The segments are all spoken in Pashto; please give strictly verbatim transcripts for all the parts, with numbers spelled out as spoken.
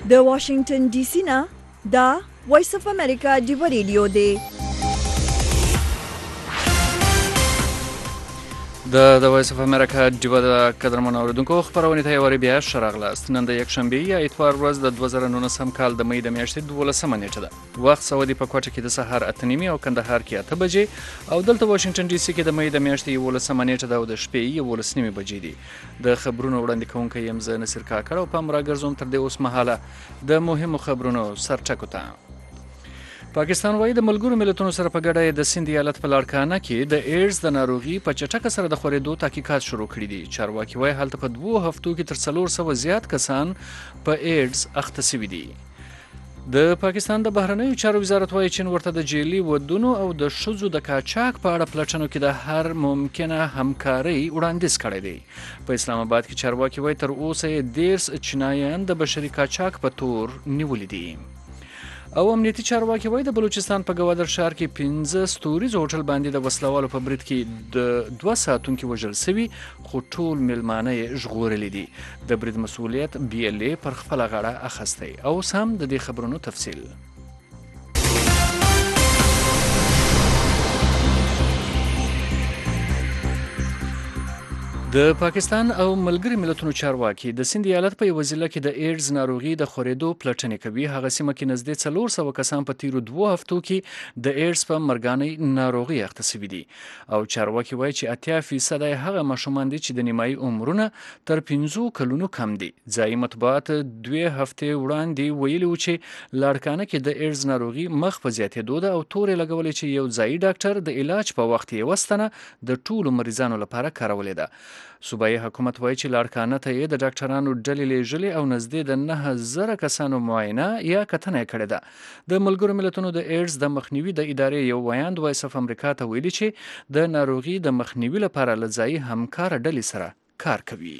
د واشنگټن ډي سي نه دا وایس اف امریکا ډیو ریډیو دی. د د وایس اف امریکا ډیو د قدرمنو اوریدونکو خبرونه ته یوری بیا شراغلاست. نن د یک شنبه یا اتوار ورځ د دوه زره نولسم کال د مې د میاشتې دولسمه نیټه ده. وخت سعودي په کوټه کې د سهار اته نیمې او کندهار کې اته بجې او دلته واشنگټن ډي سي کې د مې د میاشتې یولسمه نیټه ده او د شپې یولس نیمې بجې دي. د خبرونو وړاندې کوونکی یم زه نصیر کاکړ او پام راګرځوم تر دې اوس مهاله د مهمو خبرونو سرټکو ته. پاکستان وايي د ملګرو ملتونو سره په ګډه د سند ایالت په لاړکانه کې د ایډز د ناروغي په چټکه سره د خورېدو تحقیقات شروع کړي دي. چارواکي وايي هلته په دوه هفتو کې تر څلور سوه زیات کسان په ایډز اخته شوي دي. د پاکستان د بهرنیو چارو وزارت وايي چین ورته د جیلي ودونو او د ښځو د قاچاق په اړه پلټنو کې د هر ممکنه همکارۍ وړاندیز کړی دی. په اسلام آباد کې چارواکي وايي تر اوسه یې دیرس چینایان د بشري قاچاق په تور نیولي دي. او امنیتي چارواکي وايي د بلوچستان په ګوادر ښار کې پنځه ستوریز هوټل باندې د وسلوالو په برید کې د دوه ساعتونکي وژل سوي خو ټول میلمانه یې ژغورلي دي. د برید مسؤلیت بي ال اي پر خپله غاړه اخیستی. او اوس هم د دې خبرونو تفصیل. د پاکستان او ملګري ملتونو چارواکي د سند ایالت په یوه ضلع کې د ایډز ناروغي د خورېدو پلټنې کوي. هغه سیمه کې نږدې څلور سوه کسان په تیرو دوه هفتو کې د ایډز په مرګانۍ ناروغي اخته شوي دي. او چارواکي وایي چې اتیا فیصده هغه ماشومان دي چې د نیمایي عمرونه تر پنځو کلونو کم دي. ځایي مطبوعات دوې هفتې وړاندې ویلي و چې لاړکانه کې د ایډز ناروغي مخ په زیاتېدو ده او تورې لګولې چې یو ځایي ډاکټر د علاج په وخت یې وستنه د ټولو مریضانو لپاره کارولې ده. صوبایي حکومت وایي چې لاړکانه ته یې د ډاکټرانو ډلې لیږلې او نږدې د نهه زره کسانو معاینه یا کتنه یې کړې ده. د ملګرو ملتونو د ایډز د مخنیوي د ادارې یو ویاند وایس اف امریکا ته ویلي چې د ناروغي د مخنیوي لپاره له ځایي همکاره ډلې سره کار کوي.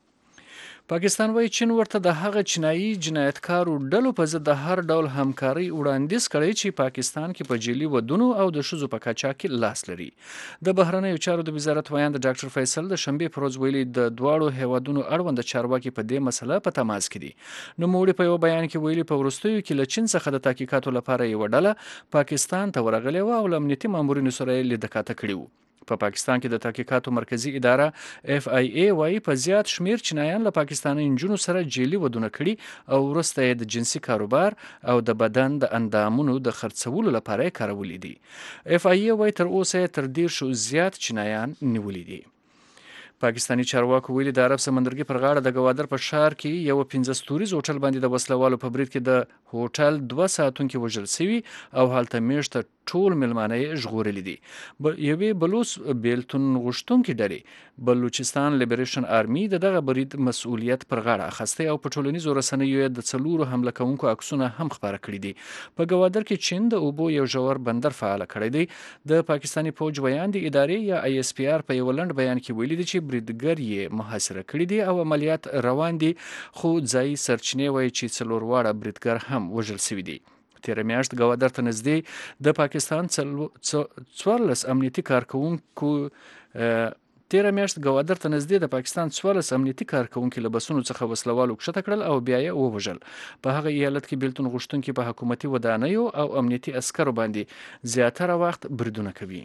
پاکستان وايي چین ورته د هغه چینایي جنایتکارو ډلو په ضد د هر ډول همکارۍ وړاندیز کړی چې پاکستان کې په جیلي ودونو او د ښځو په قاچاق کې لاس لري. د بهرنیو چارو د وزارت ویاند ډاکټر فیصل د شنبې پر ورځ ویلي د دواړو هیوادونو اړوند چارواکي په دې مسله په تماس کې دي. نوموړي په یو بیان کې ویلي په وروستیو کې له چین څخه د تحقیقاتو لپاره یوه ډله پاکستان ته ورغلې وه او له امنیتي مامورینو سره یې لیدکاته کړي وو. په پاکستان کې د تحقیقاتو مرکزی اداره اف آی ای وايي په زیات شمیر چینایان له پاکستاني نجونو سره جیلي ودونه کړي او وروسته یې د جنسي کاروبار او د بدن د اندامونو د خرڅولو لپاره یې کارولي دي. اف آی ای وايي تر اوسه یې تر دیرشو زیات چینایان نیولي دي. پاکستاني چارواکو ویلي د عرب سمندرګي پر غاړه د ګوادر په ښار کې یو پنځه ستوریز هوټل باندې د وسلوالو په برید کې د هوټل دوه ساعتونکي وژل سوي او هلته میاشته ټول میلمانه یې ژغورلي دي. یوې بلوچ بیلتون غوښتونکې ډلې بلوچستان لیبریشن آرمي د دغه برید مسؤلیت پر غاړه اخیستی او په ټولنیزو رسنیو یې د څلورو حمله کوونکو عکسونه هم خپاره کړي دي. په ګوادر کې چین د اوبو یو ژور بندر فعاله کړی دی. د پاکستاني فوج ویاند ادارې یا آی اس پی آر په یو لنډ بیان کې ویلي دي چې بریدګر یې محاصره کړي دي او عملیات روان دي، خو ځایي سرچینې وایي چې څلور واړه بریدګر هم وژل شوي دي. تیره میاشت ګوادر ته نږدې د پاکستان څوارلس امنیتي کارکوونکو تیره میاشت ګوادر ته نږدې د پاکستان څوارلس امنیتي کارکوونکي له بسونو څخه وسلوالو کښته کړل او بیا یې ووژل. په هغه ایالت کې بیلتون غوښتونکي په حکومتي ودانیو او امنیتي عسکرو باندې زیاتره وخت بریدونه کوي.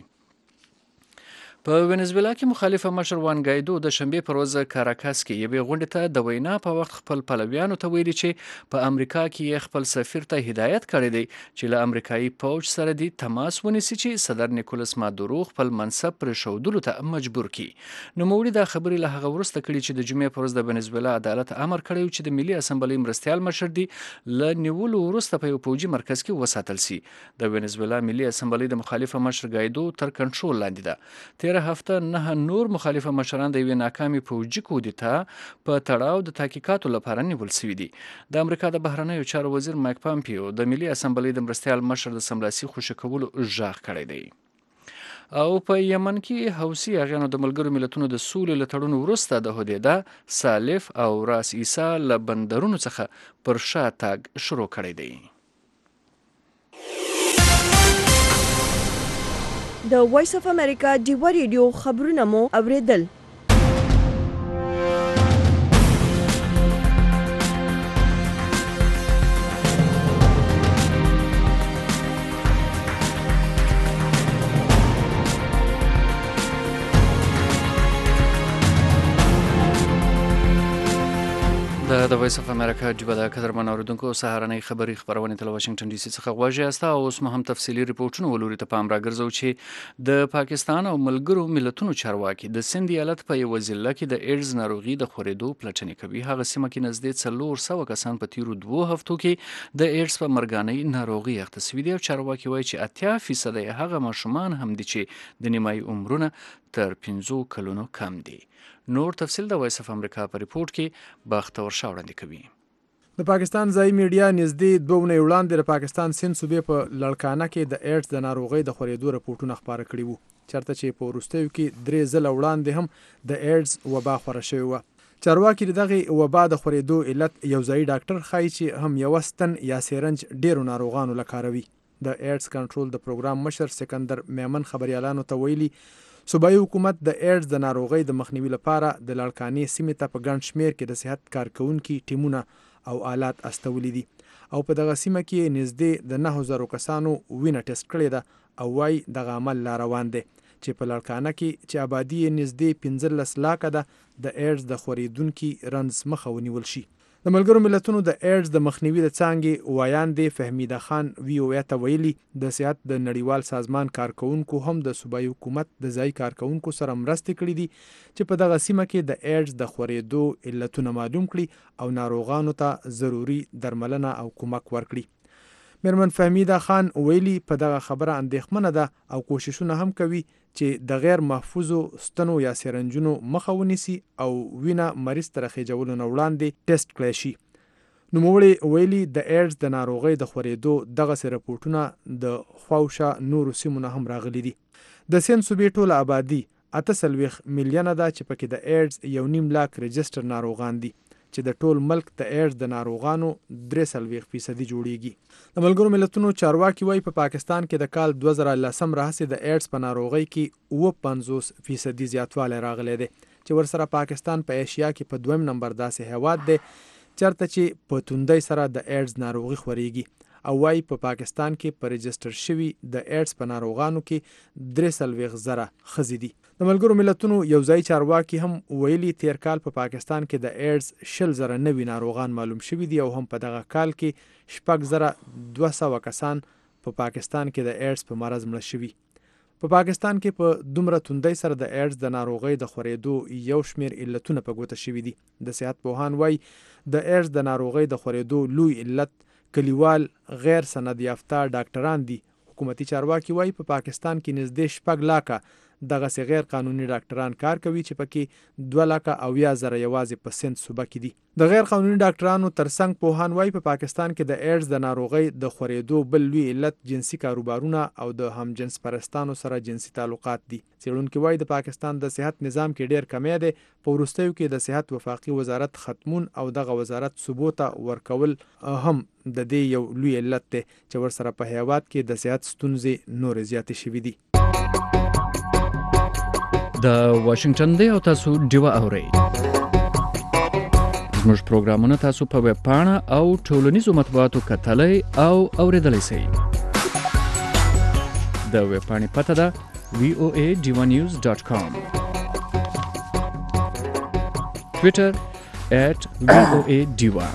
په وینزویلا کې مخالفه مشر وان ګایدو د شنبې پر ورځ کاراکاس کې یوې غونډې ته د وینا په وخت خپل پلویانو ته ویلي چې په امریکا کې یې خپل سفیر ته هدایت کړی دی چې له امریکایي پوج سره دې تماس ونیسي چې صدر نیکولس مادورو خپل منصب پرېښودلو ته مجبور کړي. نوموړي دا خبرې له هغه وروسته کړي چې د جمعې پر ورځ د وینزویلا عدالت امر کړی چې د ملي اسمبلۍ مرستیال مشر دی له نیولو وروسته په یو پوجي مرکز کې وساتل سي. د وینزویلا ملي اسمبلۍ د مخالفه مشر ګایدو تر کنټرول لاندې ده. تیره هفته نه نور مخالفه مشران د یوې ناکامې پوجي کودتا په تړاو د تحقیقاتو لپاره نیول شوي دي. د امریکا د بهرنیو چارو وزیر مایک پامپیو د ملي اسمبلۍ د مرستیال مشر د سملاسي خوشي کولو غږ کړی دی. او په یمن کې حوثي اغیانو د ملګرو ملتونو د سولې له تړون وروسته د هدیده، سالف او راس عیسی له بندرونو څخه پر شا تګ شروع کړی دی. د وایس اف امریکا ډیو ریډیو خبرونه مو اوریدل. د د وایس اف امریکا جبه د قدرمن اوریدونکو سهارنۍ خبري خبرونه تل واشنگټن ډي سي څخه غواړي استا او اوس مهم تفصيلي ریپورتونه ولوري ته پام راګرځو چې د پاکستان او ملګرو ملتونو چارواکي د سند ایالت په یو ضلع کې د ایډز ناروغي د خورېدو پلټنې کوي. هغه سیمه کې نږدې څلور سوه کسان په تیرو دوه هفتو کې د ایډز په مرګانۍ ناروغي اخته شوي دي او چارواکي وایي چې اتیا فیصد یې هغه ماشومان هم دي چې د نیمایي عمرونه تر پنځو کلونو کم دي. نور تفصیل د وایس اف امریکا په ریپورت کې باختور شاه وړاندې کوي. د پاکستان ځایي میډیا نږدې دوه اونۍ وړاندې د پاکستان سند صوبې په لړکانه کې د ایډز د ناروغۍ د خورېدو رپورټونه خپاره کړي وو، چېرته چې په وروستیو کې درې ځله وړاندې هم د ایډز وبا خوره شوې وه. چارواکي د دغې وبا د خورېدو علت یو ځایي ډاکټر ښایي چې هم یوه ستن یا سیرنج ډېرو ناروغانو له کاروي. د ایډز کنټرول د پروګرام مشر سکندر میمن خبریالانو ته ویلي صوبایي حکومت د ایډز د ناروغۍ د مخنیوي لپاره د لړکانې سیمې ته په ګڼ شمېر کې د صحت کارکوونکي ټیمونه او آلات استولي دي او په دغه سیمه کې نږدې د نهو زرو کسانو وینه ټیسټ کړې ده او وايي دغه عمل لا روان دی چې په لړکانه کې چې آبادي یې نږدې پنځلس لاکه ده د ایډز د خورېدونکي رنځ مخه ونیول شي. د ملګرو ملتونو د ایډز د مخنیوي د څانګې وایاندې فهمیده خان وی او ای ته ویلي د صحت د نړیوال سازمان کارکوونکو هم د صوبایي حکومت د ځایي کارکوونکو سره مرستې کړي دي چې په دغه سیمه کې د ایډز د خورېدو علتونه معلوم کړي او ناروغانو ته ضروري درملنه او کومک ورکړي. میرمن فهمیده خان ویلي په دغه خبره اندېښمنه ده او کوششونه هم کوي چې د غیر محفوظو ستنو یا سیرنجونو مخه ونیسي او وینه مریض ته خېجولو نه وړاندې ټیسټ کړی شي. نوموړې ویلي د ایډز د ناروغۍ د خورېدو دغسې رپورټونه د خواوشا نورو سیمو نه هم راغلي دي. د سند صوبې ټوله آبادي اته څلوېښت میلیونه ده چې پکې د ایډز یو نیم لاک رجسټر ناروغان دي چې د ټول ملک د ایډز د ناروغانو درې څلوېښت فیصدي جوړیږي. د ملګرو ملتونو چارواکي وایي په پاکستان کې د کال دوه زره لسم راهیسې د ایډز په ناروغۍ کې اووه پنځوس فیصدي زیاتوالی راغلی دی چې ورسره پاکستان په ایشیا کې په دویم نمبر داسې هیواد دی چېرته چې په توندۍ سره د ایډز ناروغي خورېږي او وایي په پاکستان کې په رجسټر شوي د ایډز په ناروغانو کې درې څلوېښت زره ښځې دي. د ملګرو ملتونو یو ځایي چارواکي هم ویلي تیر کال په پاکستان کې د ایډز شل زره نوي ناروغان معلوم شوي دي او هم په دغه کال کې شپږ زره دوه سوه کسان په پاکستان کې د ایډز په مرض مړه شوي. په پاکستان کې په دومره توندۍ سره د ایډز د ناروغۍ د خورېدو یو شمېر علتونه په ګوته شوي دي. د صحت پوهان وایي د ایډز د ناروغۍ د خورېدو لوی علت کلیوال غیر سند یافته ډاکټران دي. حکومتي چارواکي وایي په پاکستان کې نږدې شپږ لاکه دغسې غیر قانوني ډاکټران کار کوي چې پکې دوه لاکه اویا زره یوازې په سند صوبه کې دي. د غیر قانوني ډاکټرانو ترڅنګ پوهان وایي په پاکستان کې د ایډز د ناروغۍ د خورېدو بل لوی علت جنسي کاروبارونه او د همجنس پرستانو سره جنسي تعلقات دي. څېړونکي وایي د پاکستان د صحت نظام کې ډېر کمی دی. په وروستیو کې د صحت وفاقي وزارت ختمون او دغه وزارت صوبو ته ورکول هم د دې یو لوی علت دی چې ورسره په هیواد کې د صحت ستونزې نورې زیاتې شوي دي. د واشنگټن دی او تاسو ډیوه اورئ. زموږ پروګرامونه تاسو په ویب پاڼه او ټولنیزو مطبوعاتو کتلی او اوریدلی شئ. د ویب پاڼې پته ده وی او ای ډیوه نیوز ډاټ کام، ټویټر ایټ وی او ای ډیوه.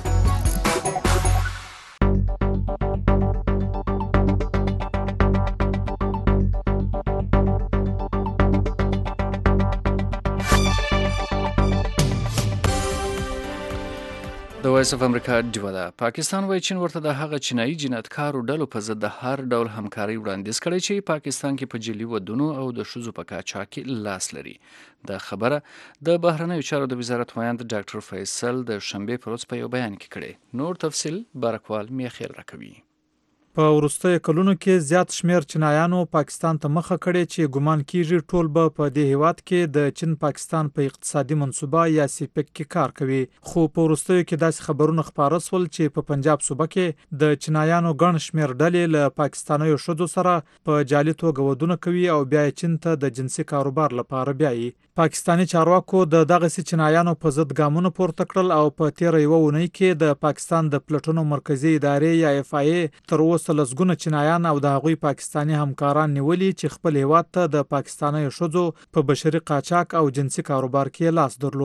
د وایس اف امریکا ډیوه ده. پاکستان وایي چین ورته د هغه چینایي جنایتکارو ډلو په ضد د هر ډول همکارۍ وړاندیز کړی چې پاکستان کې په جعلي ودونو او د ښځو په قاچاق کې لاس لري. دا خبره د بهرنیو چارو د وزارت ویاند ډاکټر فیصل د شنبې پر ورځ په یو بیان کې کړی. نور تفصیل بارکوال میخیل راکوي. په وروستیو کلونو کې زیات شمیر چینایانو پاکستان ته مخه کړې چې ګمان کیږي ټول به په دې هیواد کې د چین پاکستان په اقتصادي منصوبه یا سیپک کې کار کوي. خو په وروستیو کې داسې خبرونه خپاره شول چې په پنجاب صوبه کې د چینایانو ګڼ شمیر ډلې له پاکستانیو ښځو سره په جعلي توګه ودونه کوي او بیا چین ته د جنسي کاروبار لپاره بیایي. پاکستاني چارواکو د دغسې چینایانو په ضد ګامونه پورته کړل او په تیره یوه اونۍ کې د پاکستان د پلټنو مرکزي ادارې یا اف آی ای تر اوسه لسګونه چینایان او د هغوی پاکستاني همکاران نیولي چې خپل هیواد ته د پاکستاني ښځو په بشري قاچاق او جنسي کاروبار کې لاس درلود.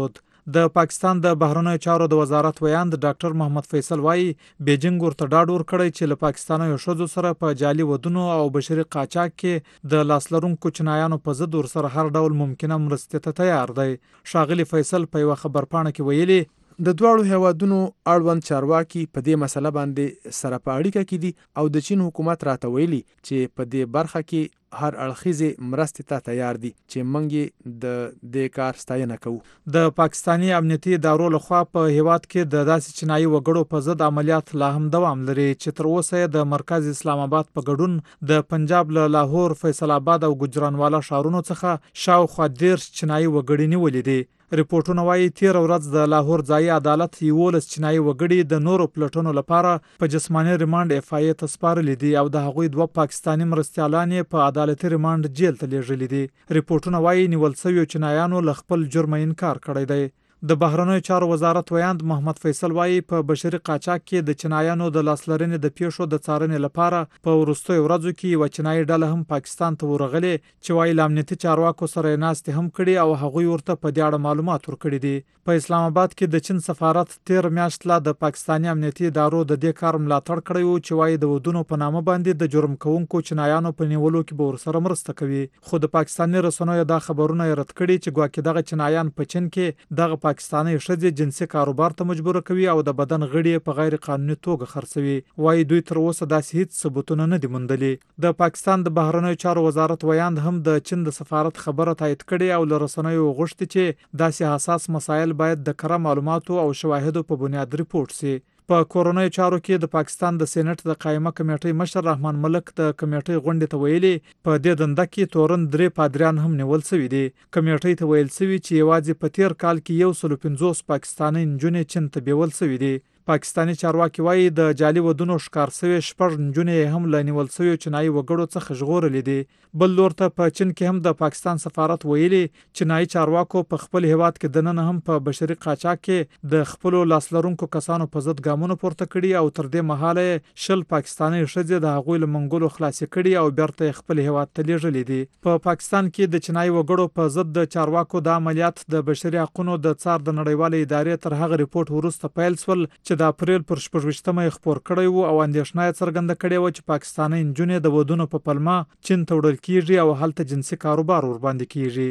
د پاکستان د بهرنیو چارو د وزارت ویاند ډاکټر محمد فیصل وایي بیجینګ ورته ډاډ ورکړی چې له پاکستانیو ښځو سره په جعلي ودونو او بشري قاچاق کې د لاسلرونکو چینایانو په ضد ورسره هر ډول ممکنه مرستې ته تیار دی. ښاغلي فیصل په یوه خبرپاڼه کې ویلي د دواړو هیوادونو اړوند چارواکي په دې مسله باندې سره په اړیکه کې دي او د چین حکومت راته ویلي چې په دې برخه کې هر اړخیزې مرستې ته تیار دي چې موږ د دې کار ستاینه کوو. د پاکستاني امنیتي ادارو لخوا په هیواد کې د داسې چینایي وګړو په ضد عملیات لا هم دوام لري چې تر اوسه د مرکز اسلام آباد په ګډون د پنجاب له لاهور، فیصل آباد او ګجرانوالا ښارونو څخه شاوخوا دېرش چینایي وګړي نیولي دي. ریپورټونه وایي تیر ورځ د لاهور ځایي عدالت یولس چینایي وګړي د نورو پلټنو لپاره په جسماني ریمانډ اف آی ته سپارلي دي او د هغوی دوه پاکستاني مرستیالان په عدالتي ریمانډ جیل ته لیږلي دي. ریپورټونه وایي نیول شویو چینایانو له خپل جرم انکار کړی دی. د بهرنیو چارو وزارت ویاند محمد فیصل وایي په بشري قاچاق کې د چینایانو د لاسلرنې د پیښو د څارنې لپاره په وروستیو ورځو کې یوه چینایي ډله هم پاکستان ته ورغلې چې وایي له امنیتي چارواکو سره یې ناستې هم کړي او هغوی ورته په دې اړه معلومات ورکړي دي. په اسلام آباد کې د چین سفارت تیر میاشت لا د پاکستاني امنیتي ادارو د دې کار ملاتړ کړی و چې وایي د ودونو په نامه باندې د جرم کوونکو چینایانو په نیولو کې به ورسره مرسته کوي. خو د پاکستاني رسنیو دا خبرونه یې رد کړي چې ګواکې دغه چینایان په چین کې دغه پاکستاني ښځې جنسي کاروبار ته مجبوره کوي او د بدن غړي په غیر قانوني توګه خرڅوي. وایي دوی تر اوسه داسې هیڅ ثبوتونه نه دي موندلي. د پاکستان د بهرنیو چارو وزارت ویاند هم د چین د سفارت خبره تایید کړې او له رسنیو غوښتي چې داسې حساس مسایل باید د کره معلوماتو او شواهدو په بنیاد ریپورټ سي. په کورونیو چارو کې د پاکستان د سېنات د قائمه کمیټې مشر رحمان ملک د کمیټې غونډې ته ویلي په دې دنده کې تورن درې پادریان هم نیول شوي دي. کمیټې ته ویل شوي چې یوازې په تیر کال کې یو سل پنځوس پاکستاني نجونې چین ته بیول شوي دي. پاکستاني چارواکي وایي د جعلي ودونو ښکار شوي شپږ نجونې هم له نیول شویو چینایي وګړو څخه ژغورلي دي. بل لور ته په چین کې هم د پاکستان سفارت ویلي چینایي چارواکو په خپل هیواد کې دننه هم په بشري قاچاق کې د خپلو لاسلرونکو کسانو په ضد ګامونه پورته کړي او تر دې مهاله شل پاکستاني ښځې د هغوی له منګولو خلاصې کړي او بیرته خپل هیواد ته لیږلي دي. په پاکستان کې د چینایي وګړو په ضد د چارواکو د عملیات د بشري حقوقو د څار د نړیوالې ادارې تر هغه ریپورت وروسته پیل شول چې د اپریل پر شپږویشتمه یې خپور کړی و او اندېښنه یې څرګنده کړې وه چې پاکستاني نجونې د ودونو په پلمه چین ته وړل کیږي او هلته جنسي کاروبار ورباندې کیږي.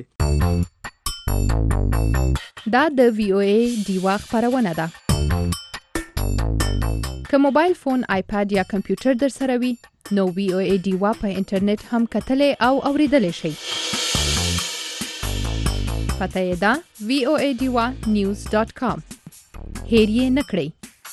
دا د وی او ای ډیوا خپرونه ده. که موبایل فون، آیپاد یا کمپیوټر در سره وي نو وی او ای ډیوا په انټرنیټ هم کتلی او اوریدلی شئ. پته یې ده وی او ای ډیوا نیوز ډاټ کام. هیر یې نه کړئ.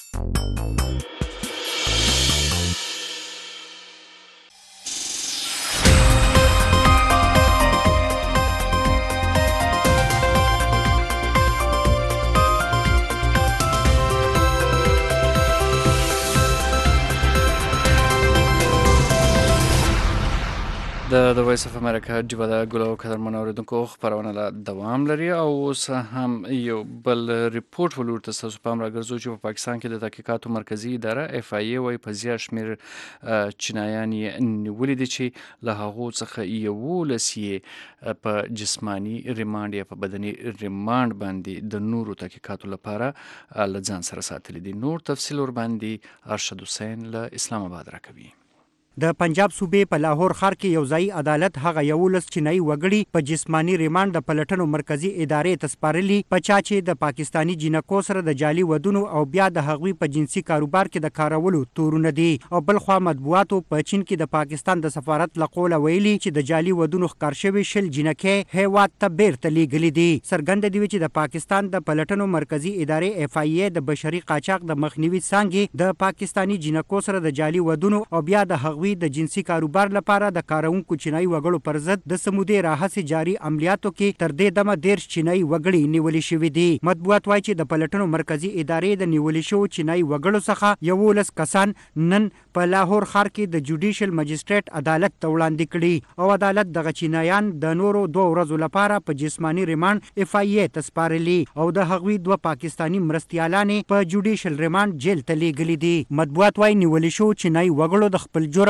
د وایس اف امریکا ډیوا د ګلو قدرمن اوریدونکو خبرونه لا دوام لري او اوس هم یو بل ریپورت ولور تاسو په امر راګرځو چې په پاکستان کې د تحقیقاتو مرکزی اداره اف آی ای وايي په زیات شمیر چینایان نیولې دي چې له هغو څخه یو لسی په جسمانی ریمانډ یا په بدني ریمانډ باندې د نورو تحقیقاتو لپاره لځان سره ساتلي دي. نور تفصیل ور باندې ارشد حسین له اسلام آباد راکوي. د پنجاب صوبې په لاهور ښار کې یو ځایي عدالت هغه یولس چینایي وګړي په جسماني ریمانډ د پلټنو مرکزي ادارې ته سپارلي په چا چې د پاکستاني جینکو سره د جعلي ودونو او بیا د هغوی په جنسي کاروبار کې د کارولو تورونه دي. او بلخوا مطبوعاتو په چین کې د پاکستان د سفارت له قوله ویلي چې د جعلي ودونو ښکار شوي شل جینکې هیواد ته بیرته لیږلي دي. څرګنده دي چې د پاکستان د پلټنو مرکزي ادارې اف آی ای د بشري قاچاق د مخنیوي څانګې د پاکستاني جینکو سره د جعلي ودونو او بیا د هغوی د جنسي کاروبار لپاره د کارونکو چینایي وګړو پر ضد د سمودې راهسې جاري عملیاتو کې تر دې دمه دېرش چینایي وګړي نیولي شوي دي. مطبوعات وایي چې د پلټنو مرکزي ادارې د نیولي شوو چینایي وګړو څخه یولس کسان نن په لاهور ښار کې د جوډیشل مجسټریټ عدالت ته وړاندې کړي او عدالت دغه چینایان د نورو دوه ورځو لپاره په جسماني ریمانډ اف آی ای ته سپارلي او د هغوی دوه پاکستاني مرستیالانې په جوډیشل ریمانډ جیل ته لیږلي دي. مطبوعات وایي نیولي شوو چینایي وګړو د خپل جرم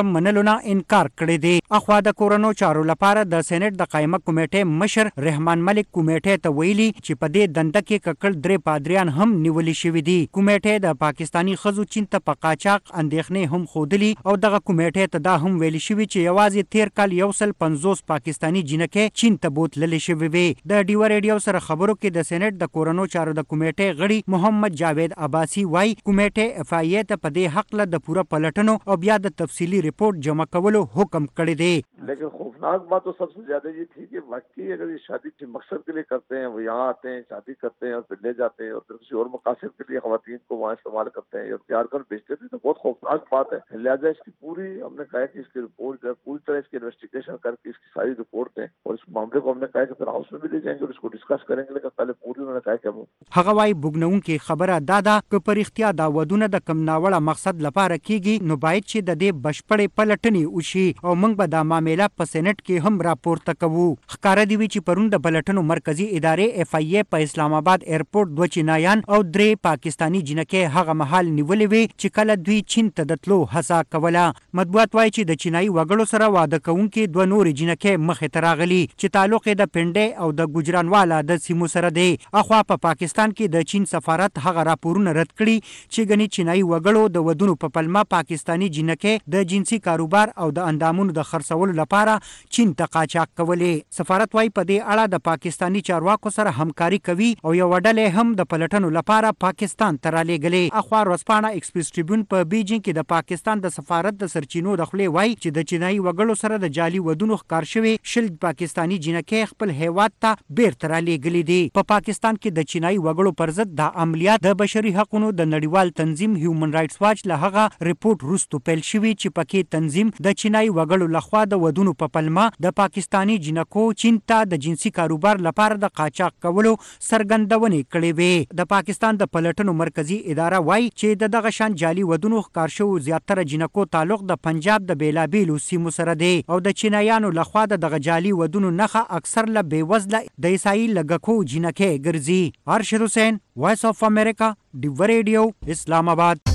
حکم منلو نه انکار کړی دی. اخوا د کورونو چارو لپاره د سېنات د قائمه کمیټې مشر رحمان ملک کمیټې ته ویلي چې په دې دنده کې ککړ درې پادریان هم نیولې شوي دي. کمیټې د پاکستانی ښځو چین ته په قاچاق اندېښنې هم ښودلي او دغه کمیټې ته دا هم ویلي شوي چې یوازې تیر کال یو سل پنځوس پاکستانی جنکې چین ته بوتللې شوي وې. د ډیو ریډیو سره خبرو کې د سېنات د کورونو چارو د کمیټې غړي محمد جاوید عباسی وايي کمیټې اف آی اے ته په دې حق له د پوره پلټنو او بیا د تفصیلی رپورٹ جمع کولو حکم کړی دی. لیکن خوفناک بات تو سب سے زیادہ یہ تھی کہ واقعی اگر یہ شادی کے مقصد کے لیے کرتے ہیں, وہ یہاں آتے ہیں, شادی کرتے ہیں اور پھر لے جاتے ہیں اور پھر کسی اور مقاصد کے لیے خواتین کو وہاں استعمال کرتے ہیں اور تیار کر بیچتے تھے, تو بہت خوفناک بات ہے. لہٰذا اس کی پوری ہم نے کہا کہ اس کی رپورٹ پوری طرح اس کی انویسٹیگیشن کر کے اس کی ساری رپورٹ دیں اور اس معاملے کو ہم نے کہا کہ پھر ہاؤس میں بھی لے جائیں گے اور اس کو ڈسکس کریں گے. لیکن پہلے پوری انہوں نے کہا کہ ہم هغه وايي بوګنونکې خبره دا ده که په رښتیا دا ودونه د کم ناوړه مقصد لپاره کیږي نو باید چې د دې بشپړې پلټنې وشي او موږ به دا معامله په سېنات کې هم راپورته کوو. ښکاره دي وي چې پرون د پلټنو مرکزي ادارې اف آی اے په اسلام آباد ایرپورټ دوه چینایان او درې پاکستانی جنکې هغه مهال نیولې وې چې کله دوی چین ته د تلو هڅه کوله. مطبوعات وایي چې د چینایي وګړو سره واده کوونکې دوه نورې جنکې مخې ته راغلي چې تعلق یې د پنډۍ او د ګجرانواله د سیمو سره دی. اخوا په پاکستان کې د چین سفارت هغه راپورونه رد کړي چې ګني چینایي وګړو د ودونو په پلمه پاکستانی جنکې د جنسي کاروبار او د اندامونو د خرڅولو لپاره چین ته قاچاق کولې. سفارت وايي په دې اړه د پاکستانی چارواکو سره همکاري کوي او یو ډلې هم د پلټنو لپاره پاکستان ته رالېږلې. اخوا ورځپاڼه ایکسپریس ټریبیون په بیجینګ کې د پاکستان د سفارت د سرچینو د خولې وايي چې د چینایي وګړو سره د جعلي ودونو ښکار شوي شل پاکستانی جنکې خپل هیواد ته بیرته رالېږلې دي. په پاکستان کې د چینایي وګړو پر ضد د عملیات د بشري حقوقو د نړیوال تنظیم هیومن رائټس واچ له هغه رپورټ وروسته پیل شوی چې پکې تنظیم د چینایي وګړو لخوا د ودونو په پلمه د پاکستانی جنکو چین ته د جنسي کاروبار لپاره د قاچاق کولو څرګندونې کړې وې. د پاکستان د پلټنو مرکزی اداره وایي چې د دغه شان جعلي ودونو ښکار شوو زیاتره جنکو تعلق د پنجاب د بیلابیلو سیمو سره دی او د چینایانو لخوا د دغه جعلي ودونو نښه اکثر له بېوزله د عیسائی لږکو جنکې ګرځي. ارشد حسین, وایس آف امریکا, ډیو ریډیو, اسلام آباد.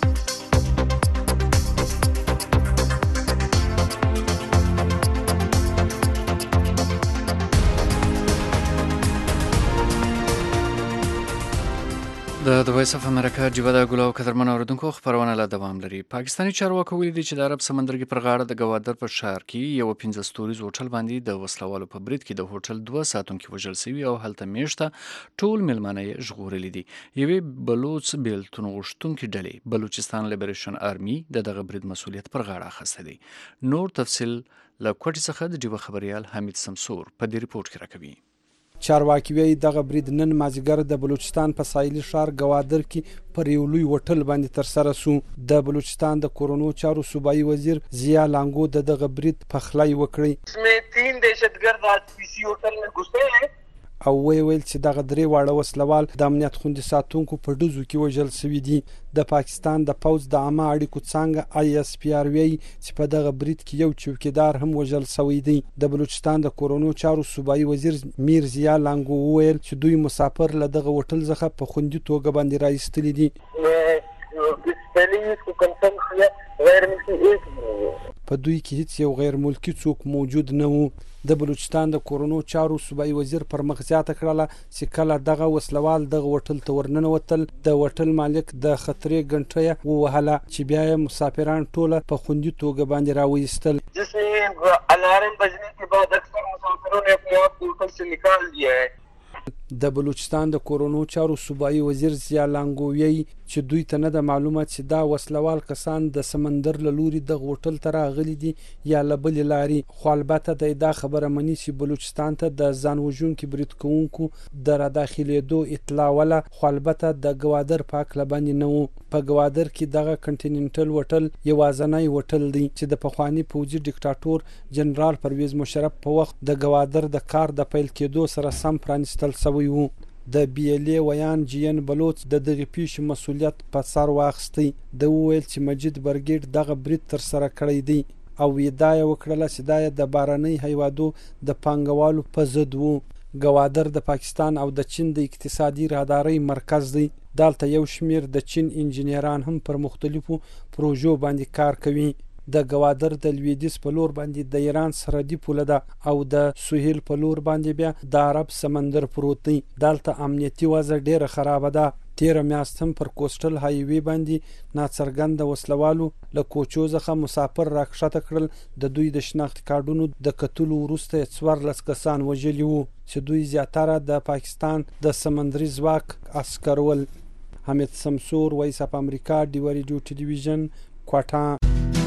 د وایس اف امریکا جیبه د ګلو قدرمن اوریدونکو خبرونه لا دوام لري. پاکستانی چارواکو ویلي دي چې د عرب سمندرګي پر غاړه د ګوادر په ښار کې یو پنځه ستوریز هوټل باندې د وسلوالو په برید کې د هوټل دوه ساتونکي وژل شوي او هلته میشته ټول میلمانه یې ژغورلي دي. یوې بلوچ بیلتون غوښتونکي ډلې بلوچستان لیبریشن آرمي د دغه برید مسؤلیت پر غاړه اخیستی دی. نور تفصیل له کوټې څخه د ډیوه خبریال حمید سمسور په دې ریپورت کې راکوي. چارواکي وایي دغه برید نن مازدیګر د بلوچستان په ساحلي ښار ګوادر کې پر یو لوی هوټل باندې ترسره سو. د بلوچستان د کورونو چارو صوبایي وزیر ضیا لانګو د دغه برید پخلی وکړي. इसमें तीन दहशतगर्द आज पीसी होटल में घुसे हैं او وی ویل چې دغه درې واړه وسلوال د امنیت خوندي ساتونکو په ډزو کې وژل شوي دي. د پاکستان د پوځ د عامه اړیکو څانګه آی اس پی آر وی چې په دغه برید کې یو چوکیدار هم وژل شوی دی. د بلوچستان د کورونو چارو صوبایي وزیر میر ضیا لانګو وویل چې دوی مسافر له دغه هوټل څخه په خوندي توګه باندې راایستلي دي. په دوی کې هیڅ یو غیر ملکی څوک موجود نه وو. د بلوچستان د کورونو چارو صوبایي وزیر پر مخ زیاته کړله چې کله دغه وسلوال دغه هوټل ته ورننوتل د هوټل مالک د خطرې غنټه ووهله چې بیا یې مسافران ټوله په خوندي توګه باندې راوایستل. जिसमें अलार्म बजने के बाद अक्सर मुसाफिरों ने अपने आप को होटल से निकाल दिया है. د بلوچستان د کورونو چارو صوبایي وزیر ضیا لانګو وایي چې دوی ته نه د معلومات چې دا وسلوال کسان د سمندر له لوري د هوټل ته راغلي دي یا له بلې لارې. خو البته د دا خبره مني چې بلوچستان ته د ځان وژونکي برید کوونکو د راداخلېدو اطلاع وله، خو البته د ګوادر په هکله باندې نه و. په ګوادر کې دغه کنټیننټل هوټل یوازینی هوټل دی چې د پخواني پوځي ډیکټاتور جنرال پرویز مشرف په وخت د ګوادر د کار د پیل کېدو سره سم پرانیستل شوی و. د بی ال ای ویان جین بلوچ د دغه پیښې مسؤلیت په سر واخیستی. د وویل چې مجید برګیټ دغه برید تر سره کړی دی او ادعا یې وکړله چې دا د بهرنۍ هیوادو د پانګوالو په ضد و. ګوادر د پاکستان او د چین د اقتصادي راهدارۍ مرکز دی. دلته یو شمیر د چین انجینران هم پر مختلفو پروژو باندې کار کوي. د ګوادر د لویدیځ په لور باندې د ایران سرحدي پوله ده او د سهیل په لور باندې بیا د عرب سمندر پروت دی. دلته امنیتي وضع ډیره خرابه ده. تیره میاشت هم پر کوسټل هایوي باندې ناڅرګنده وسلوالو له کوچو څخه مسافر راکښته کړل. د دوی د شناختي کارډونو د کتلو وروسته څوارلس کسان وژلي وو چې دوی زیاتره د پاکستان د سمندري ځواک عسکر ول. حمید سمسور، وایس اف امریکا، ډیوا ریډیو ټلویزیون، کوټا.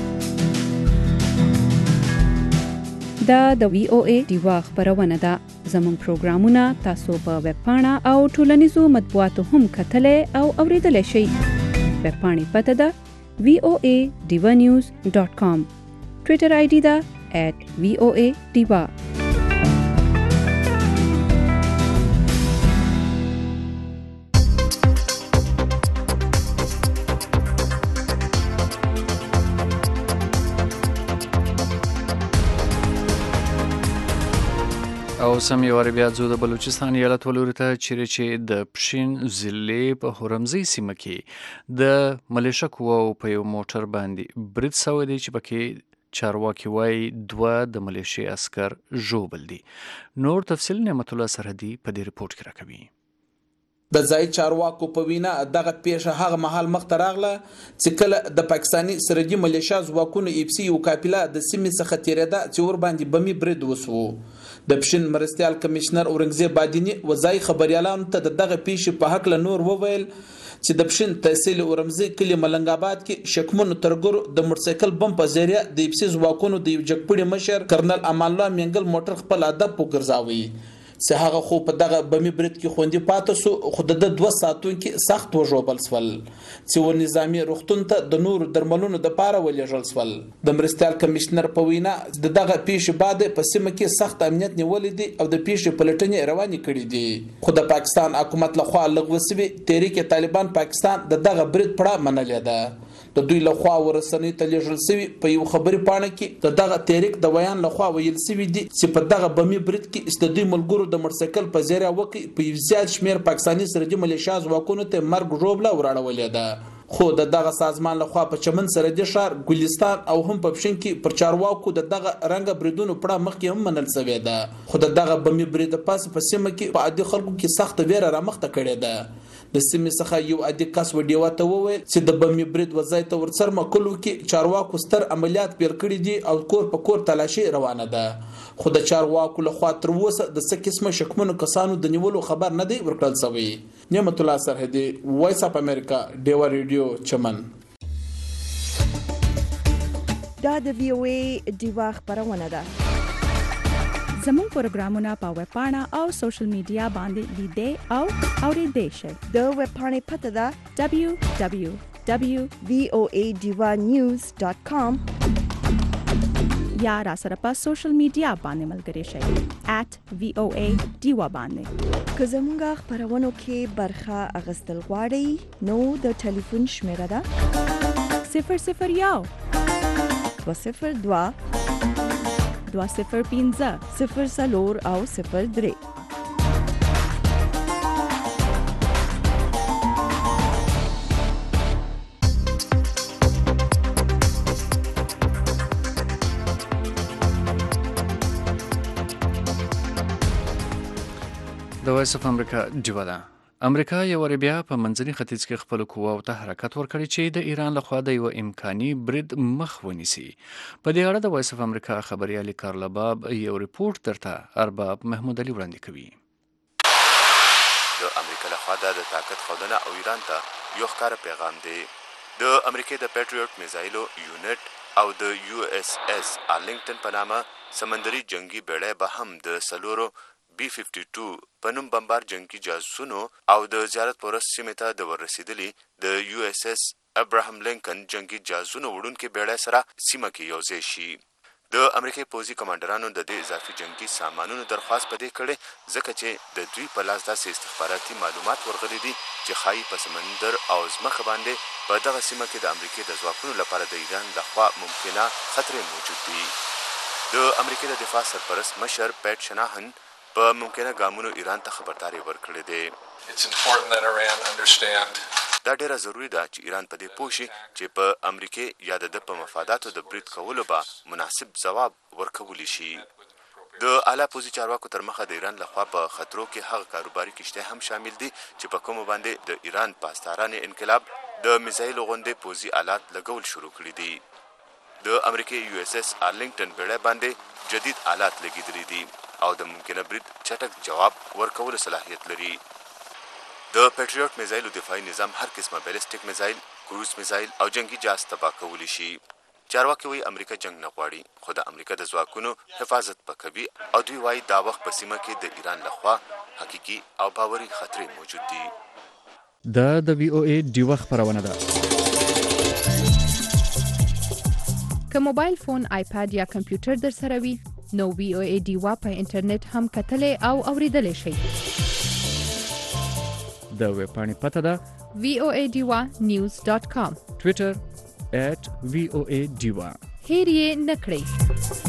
دا د وی او ای ډیوا خبرونه ده. زموږ پروګرامونه تاسو په ویب پاڼه او ټولنیزو مطبوعاتو هم کتلی او اوریدلی شئ. ویب پاڼې پته ده وی او ای ډیوا نیوز ډاټ کام. ټویټر آی ډي ده ایٹ وی او ای ډیوا. او سم یو بیا ځو د بلوچستان ایالت ولوري ته چیرې چې د پښین ضلع په هرمزي سیمه کې د ملیشه قواو په یو موټر باندې برید سوی دی چې پکې چارواکي وایي دوه د ملیشې عسکر ژوبل دي. نور تفصیل نعمت الله سرحدي په دې رپورټ کې راکوي. د ځای چارواکو په وینا دغه پیښه هغه مهال مخته راغله چې کله د پاکستاني سرحدي ملیشیا ځواکونو ایپسي یو قافله د سیمې څخه تیریده چې ور باندې بمي برید وسو. د پښین مرستیال کمشنر اورنګزیب بادینی وزای خبريالانو ته دغه پیښه په حق له نور وویل چې د پښین تحصیل اورمزي کلی ملنګ آباد کې شکمن ترګر د موټرسایکل بم په ذریعہ د ایپسي ځواکونو د یو جګپړي مشر کرنل امان الله منګل موټر خپل ادب وګرځاوي. چې هغه خو په دغه بمي برید کې خوندي پاتې سو. خو د دوه ساعتونو کې سخت وژوبل سول چې و نظامی روغتون ته د نور درملونو د پاره ولېږل سول. د مرستیال کمشنر په وینا د دغه پیښې بعد په سیمه کې سخت امنیت نیولې دي او د پیښې پلټنې روانې کړې دي. خو د پاکستان حکومت لخوا لغوه شوی تحریک طالبان پاکستان د دغه برید پړه منلې ده. د دوی لخوا ورسنۍ ته لیږل شوی په یو خبري پاڼه کې د دغه تحریک د ویان لخوا ویل شوی دي چې په دغه بمي برید کې د دوی ملګرو د موټرسایکل په ذریعہ وکي په یو زیات شمیر پاکستاني سرحدي ملیشیا ځواکونو ته مرګ ژوبله وراړولې ده. خو د دغه سازمان لخوا په چمن سرحدي ښار ګلستان او هم په پښین کې پر چارواکو د دغه رنګ بریدونو پړه مخکې هم منل شوی ده. خو د دغه بمي برید پاس په سیمه کې په عادي خلکو کې سخت ویره رامخته کړې ده. د سیمې څخه یو عادي کس وډیو ته وویل چې د بمي برید وځای ته ورسره مکلو کې چارواکو ستر عملیات پیل کړي دي او کور په کور تلاشي روانه ده. خو د چارواکو له خوا تر اوسه د څه قسمه شکمنو کسانو د نیولو خبر نه دی ورکړل شوی. نعمت الله سرحدي، وایس اف امریکا، ډیوا ریډیو، چمن. دا د وی او ای ډیوا خبرونه ده. زموږ پروګرامونه په ویب پاڼه او سوشل میډیا باندې لیدئ او اوریدئ شئ. د ویب پاڼې پته ده دبلیو دبلیو دبلیو ډاٹ وی او ای ډیوا نیوز ډاټ کام یا را سره په سوشل میډیا باندې ملګري شئ ایٹ وی او ای ډیوا باندې. که زموږ خبرونو کې برخه اخیستل غواړئ نو د ټلیفون شمیره ده صفر صفر یو دوه صفر دوه دوه صفر پنځه صفر څلور او صفر درې. د وایس اف امریکا ډیوا ده. امریکا یو بیا په منځني ختیځ کې خپل قواو ته حرکت ورکړي چې د ایران لخوا د یو امکاني برید مخ ونیسي. په دې اړه د وایس اف امریکا خبريال کارل باب یو ریپورت درته ارباب محمود علي وړاندې کوي. د امریکا لخوا د طاقت ښودنه او ایران ته یو ښکاره پیغام دی. د امریکا د پیټریوټ میزایلو یونټ او د یو اس اس ارلنګټن په نامه سمندري جنگي بیړۍ به هم د سلورو بی ففټي ټو په نوم بمبار جنگي جاسوسونو او د زیارت پورس سیمې ته د ورسېدلي د یو اس اس ابراهام لینکن جنگي جاسوسونو وړونکي بیړۍ سره سیمه کې یوځای شي. د امریکای پوځي کمانډرانو د دې اضافي جنگي سامانونو درخواست پدې کړي ځکه چې د دوی په لاس داسې استخباراتي معلومات ورغلي دي چې ښایي په سمندر او ځمکه باندې په دغه سیمه کې د امریکای د ځواکونو لپاره د ایران لخوا ممکنه خطرې موجود دي. د امریکای د دفاع سرپرست مشر پیټ شناهن په ممکنه ګامونو ایران ته خبرداري ورکړې ده. It's important that Iran understand دا ډیره ضروری ده چې ایران په دې پوه شي چې په امریکا یا د په مفاداتو د برید کولو به مناسب ځواب ورکولی شي. د اعلی پوځي چارواکو تر مخه د ایران لخوا په خطرو کې هغه کاروباري کشتۍ هم شامل دي چې په کومو باندې د ایران په استاران انقلاب د میزایلو غوندې پوځي آلات لګول شروع کړي دي. د امریکا یو اس اس آرلینګټن بیړۍ باندې جدید آلات لګیدلي دي او د ممکنه برید چټک جواب ورکولو صلاحیت لري. د پیټریوټ میزایلو دفاعي نظام هر قسمه بیلستیک میزایل، کروز میزایل او جنگي جهاز تباه کولی شي. چارواکي وایي امریکا جنگ نه غواړي، خو د امریکا د ځواکونو حفاظت به کوي او دوی وایي دا وخت په سیمه کې د ایران لخوا حقیقي او باوري خطرې موجود دي. دا د وی او ای ډیوه خبرونه ده. که موبایل فون، آیپاد یا کمپیوټر در سره وي نو وی او ای ډیوه په انټرنیټ هم کتلې او اوریدلې شي. د ویبپاڼې پته ده وی او ای ډیوه نیوز ډاټ کام، ټویټر at وی او ای ډیوه. هیر یې نه کړئ.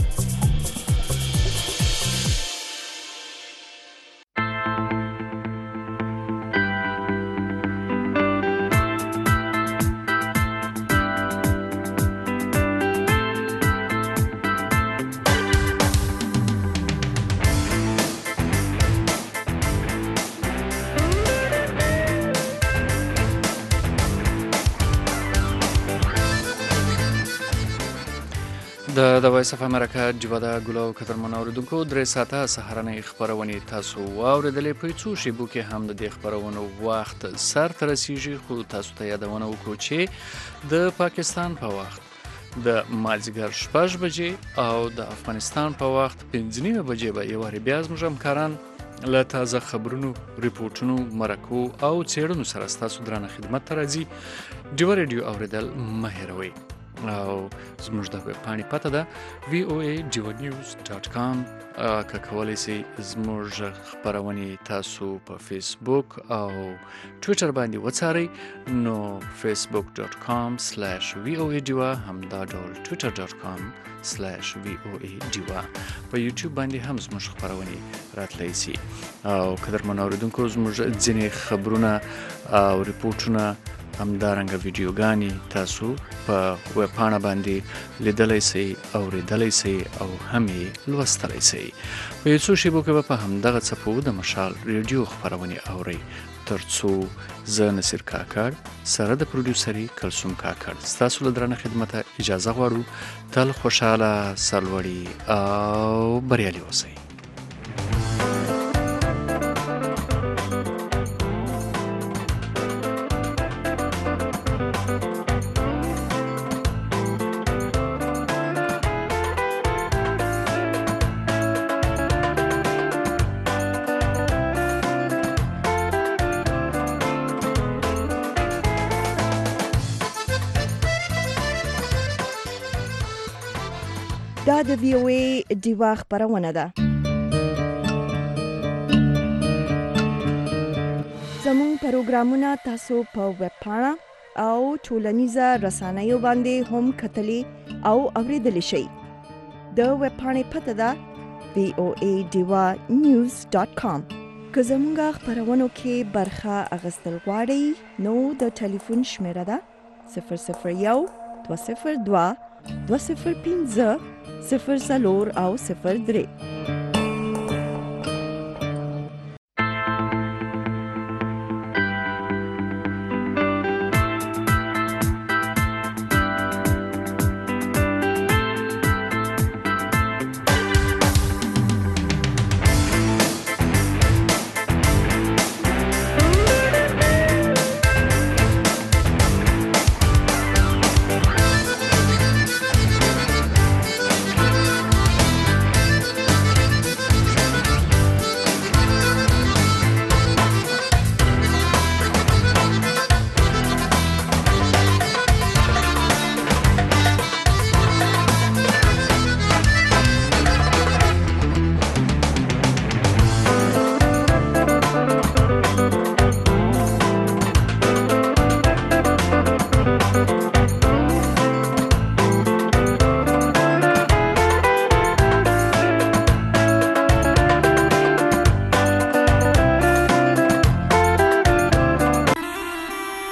د د وایس اف امریکا ډیوه د ګلو قدرمنو اوریدونکو درې ساعته سهارنۍ خبرونه تاسو واوریدلې په څو شیبو کې هم د دې خبرونو وخت سر ته رسیږي، خو تاسو ته یادونه وکړو چې د پاکستان په وخت د مازدیګر شپږ بجې او د افغانستان په وخت پنځه نیمه بجې به یو وارې بیا زموږ همکاران له تازه خبرونو، ریپورټونو، مرکو او څېړنو سره ستاسو درانه خدمت ته راځي. ډیوه ریډیو اوریدل مه هېروئ او زموږ د ویبپاڼې پته ده وی او ای ډیوه نیوز ډاټ کام. که کولی سئ زموږ خپرونې تاسو په فیسبوک او ټویټر باندې وڅارئ نو فیسبوک ډاټ کام سلیش وی او ای ډیوه، همدا ډول ټویټر ډاټ کام سلیش وی او ای ډیوه. په یوټیوب باندې هم زموږ خپرونې راتلی سي. او قدرمنو اوریدونکو زموږ ځینې خبرونه او ریپورټونه همدارنګه ویډیوګانې تاسو په ویبپاڼه باندې لیدلی سئ، اوریدلی سئ او هم یې لوستلی سئ. په یو څو شیبو کې به په همدغه څپو د مشال ریډیو خپرونې اورئ، تر څو زه نصیر کاکړ سره د پروډیوسري کلثوم کاکړ ستاسو له درانه خدمته اجازه غواړو. تل خوشحاله، سرلوړي او بریالي اوسئ. دا د وی او ای ډیوه خبرونه ده. زموږ پروګرامونه تاسو په ویبپاڼه او ټولنیزه رسنیو باندې هم کتلی او اوریدلی شئ. د ویبپاڼې پته ده وی او ای ډیوه نیوز ډاټ کام. که زموږ خبرونو کې برخه اخیستل غواړئ نو د ټلیفون شمیره ده صفر صفر یو دوه صفر دوه دوه صفر پنځه صفر څلور او صفر درې.